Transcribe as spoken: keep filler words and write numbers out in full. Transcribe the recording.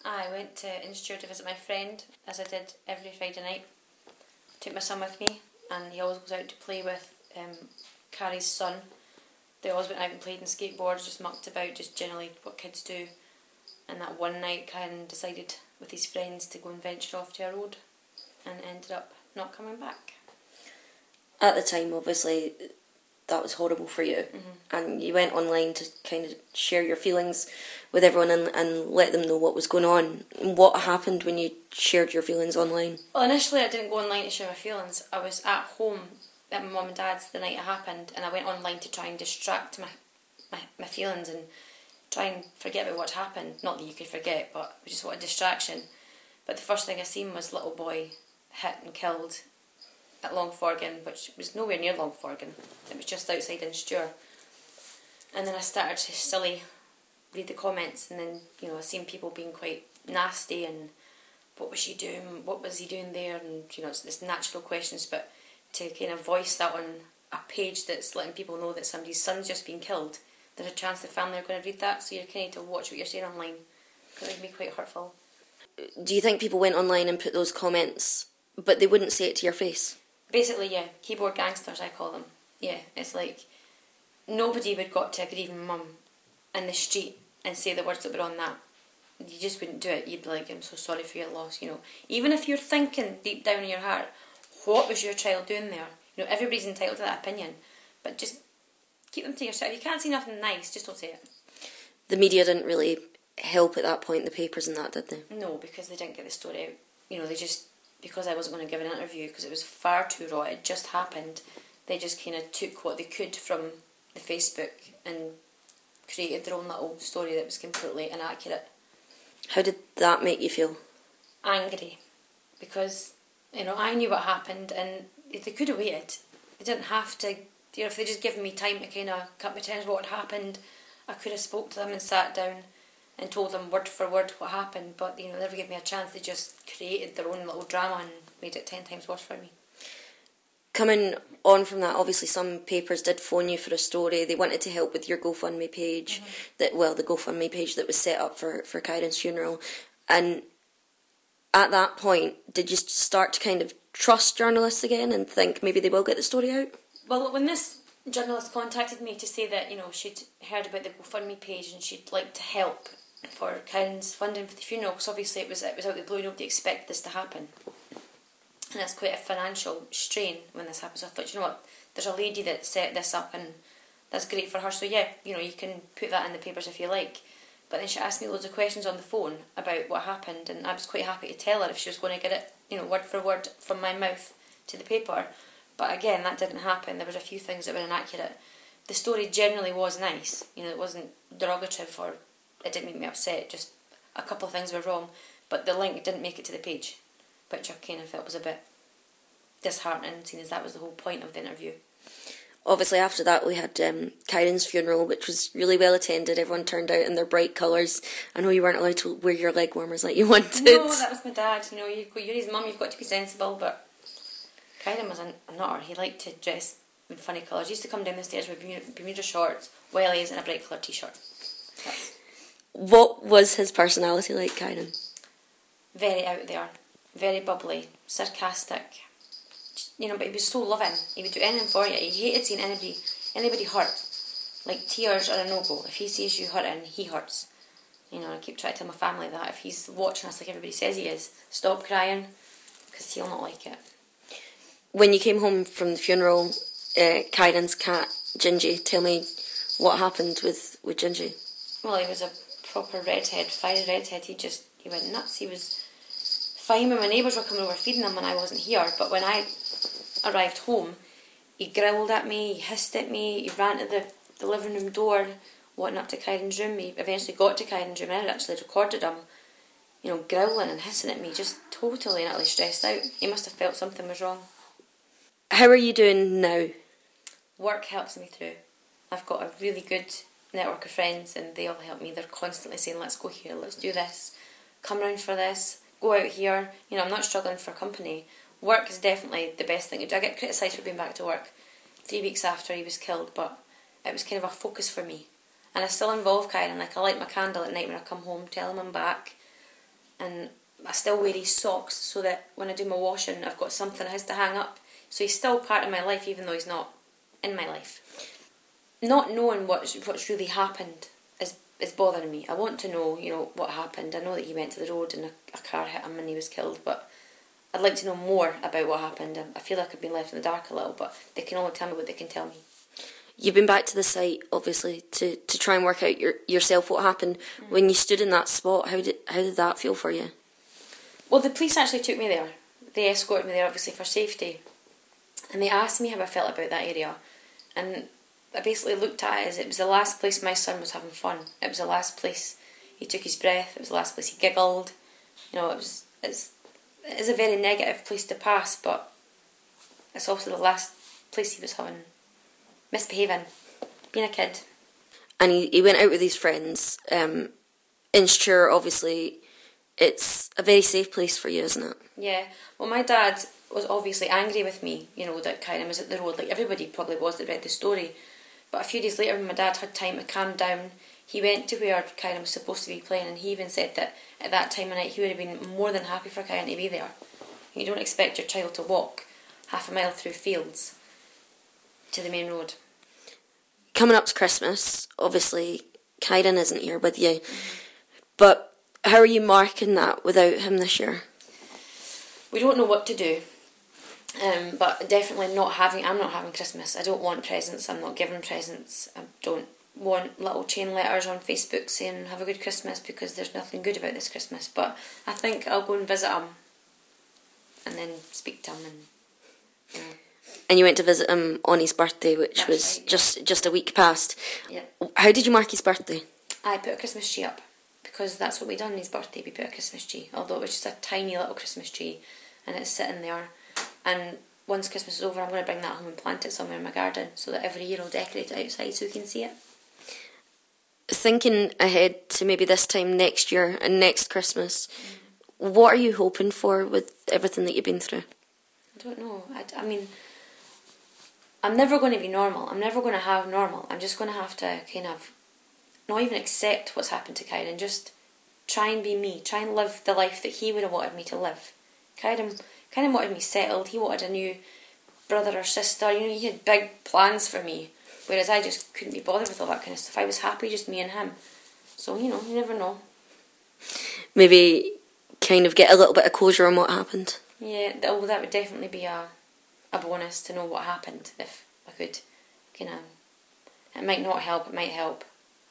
I went to Instune to visit my friend, as I did every Friday night. Took my son with me, and he always goes out to play with um, Carrie's son. They always went out and played on skateboards, just mucked about, just generally what kids do. And that one night, Kieran decided with his friends to go and venture off to a road, and ended up not coming back. At the time, obviously, that was horrible for you, mm-hmm. and you went online to kind of share your feelings with everyone and, and let them know what was going on. What happened when you shared your feelings online? Well, initially I didn't go online to share my feelings. I was at home at my mum and dad's the night it happened, and I went online to try and distract my, my, my feelings and try and forget about what happened. Not that you could forget, but we just wanted distraction. But the first thing I seen was little boy hit and killed at Longforgan, which was nowhere near Longforgan. It was just outside Instune. And then I started to silly read the comments, and then, you know, I seen people being quite nasty and what was she doing, what was he doing there, and, you know, it's, it's natural questions, but to kind of voice that on a page that's letting people know that somebody's son's just been killed, there's a chance the family are going to read that, so you're kind of to watch what you're saying online, because it can be quite hurtful. Do you think people went online and put those comments, but they wouldn't say it to your face? Basically, yeah. Keyboard gangsters, I call them. Yeah, it's like nobody would go up to a grieving mum in the street and say the words that were on that. You just wouldn't do it. You'd be like, I'm so sorry for your loss, you know. Even if you're thinking deep down in your heart, what was your child doing there? You know, everybody's entitled to that opinion. But just keep them to yourself. If you can't say nothing nice, just don't say it. The media didn't really help at that point, the papers and that, did they? No, because they didn't get the story out. You know, they just, because I wasn't going to give an interview, because it was far too raw, it just happened, they just kind of took what they could from the Facebook and created their own little story that was completely inaccurate. How did that make you feel? Angry, because, you know, I knew what happened, and they could have waited. They didn't have to, you know, if they just given me time to kind of cut my times what had happened, I could have spoke to them and sat down and told them word for word what happened, but, you know, they never gave me a chance. They just created their own little drama and made it ten times worse for me. Coming on from that, obviously some papers did phone you for a story. They wanted to help with your GoFundMe page, mm-hmm. that well, the GoFundMe page that was set up for, for Kieran's funeral. And at that point, did you start to kind of trust journalists again and think maybe they will get the story out? Well, when this journalist contacted me to say that, you know, she'd heard about the GoFundMe page and she'd like to help for Kieran's funding for the funeral, because obviously it was it was out of the blue, nobody expected this to happen. And it's quite a financial strain when this happens. So I thought, you know what, there's a lady that set this up and that's great for her, so yeah, you know, you can put that in the papers if you like. But then she asked me loads of questions on the phone about what happened, and I was quite happy to tell her if she was going to get it, you know, word for word from my mouth to the paper. But again, that didn't happen. There was a few things that were inaccurate. The story generally was nice, you know, it wasn't derogative or it didn't make me upset, just a couple of things were wrong, but the link didn't make it to the page, which I kind of felt was a bit disheartening, seeing as that was the whole point of the interview. Obviously after that we had um, Kieran's funeral, which was really well attended. Everyone turned out in their bright colours. I know you weren't allowed to wear your leg warmers like you wanted. No, that was my dad. You know, you've got, you're his mum, you've got to be sensible, but Kieran was a, a nutter. He liked to dress in funny colours. He used to come down the stairs with Bermuda, Bermuda shorts, wellies and a bright coloured t-shirt. That's What was his personality like, Kieran? Very out there, very bubbly, sarcastic. You know, but he was so loving. He would do anything for you. He hated seeing anybody anybody hurt. Like, tears are a no-go. If he sees you hurting, he hurts. You know, I keep trying to tell my family that. If he's watching us like everybody says he is, stop crying, because he'll not like it. When you came home from the funeral, uh, Kieran's cat, Gingy, tell me what happened with, with Gingy. Well, he was a proper redhead, fiery redhead. He just, he went nuts. He was fine when my neighbours were coming over feeding him when I wasn't here, but when I arrived home, he growled at me, he hissed at me, he ran to the, the living room door, wanting up to Kieran's room. He eventually got to Kieran's room, and I had actually recorded him, you know, growling and hissing at me, just totally and utterly stressed out. He must have felt something was wrong. How are you doing now? Work helps me through. I've got a really good network of friends, and they all help me. They're constantly saying, let's go here, let's do this, come round for this, go out here. You know, I'm not struggling for company. Work is definitely the best thing to do. I get criticised for being back to work three weeks after he was killed, but it was kind of a focus for me. And I still involve Kieran. Like, I light my candle at night when I come home, tell him I'm back. and I still wear his socks so that when I do my washing, I've got something that has to hang up. So he's still part of my life, even though he's not in my life. Not knowing what's, what's really happened is, is bothering me. I want to know, you know, what happened. I know that he went to the road and a, a car hit him and he was killed, but I'd like to know more about what happened. I feel like I've been left in the dark a little, but they can only tell me what they can tell me. You've been back to the site, obviously, to, to try and work out your, yourself what happened. Mm. When you stood in that spot, how did how did that feel for you? Well, the police actually took me there. They escorted me there, obviously, for safety. And they asked me how I felt about that area. And I basically looked at it as it was the last place my son was having fun. It was the last place he took his breath. It was the last place he giggled. You know, it was it's, it is a very negative place to pass, but it's also the last place he was having, misbehaving, being a kid. And he, he went out with his friends. Um, in Sturt, obviously, it's a very safe place for you, isn't it? Yeah. Well, my dad was obviously angry with me, you know, that Kyron was at the road, like everybody probably was that read the story. But a few days later, when my dad had time to calm down, he went to where Kyron was supposed to be playing, and he even said that at that time of night he would have been more than happy for Kyron to be there. You don't expect your child to walk half a mile through fields to the main road. Coming up to Christmas, obviously Kyron isn't here with you, mm-hmm. but how are you marking that without him this year? We don't know what to do. Um, but definitely not having, I'm not having Christmas. I don't want presents, I'm not giving presents. I don't want little chain letters on Facebook saying have a good Christmas, because there's nothing good about this Christmas. But I think I'll go and visit him and then speak to him. And, you know. And you went to visit him on his birthday, which That's was right, yeah. just, just a week past. Yeah. How did you mark his birthday? I put a Christmas tree up, because that's what we done on his birthday. We put a Christmas tree, although it was just a tiny little Christmas tree, and it's sitting there. And once Christmas is over, I'm going to bring that home and plant it somewhere in my garden, so that every year I'll decorate it outside so you can see it. Thinking ahead to maybe this time next year and next Christmas, mm. what are you hoping for with everything that you've been through? I don't know. I, I mean, I'm never going to be normal. I'm never going to have normal. I'm just going to have to kind of not even accept what's happened to Kyron, just try and be me, try and live the life that he would have wanted me to live. Kyron kind of wanted me settled. He wanted a new brother or sister. You know, he had big plans for me, whereas I just couldn't be bothered with all that kind of stuff. I was happy just me and him. So, you know, you never know. Maybe kind of get a little bit of closure on what happened. Yeah, that, well, that would definitely be a, a bonus to know what happened, if I could, you know. It might not help, it might help.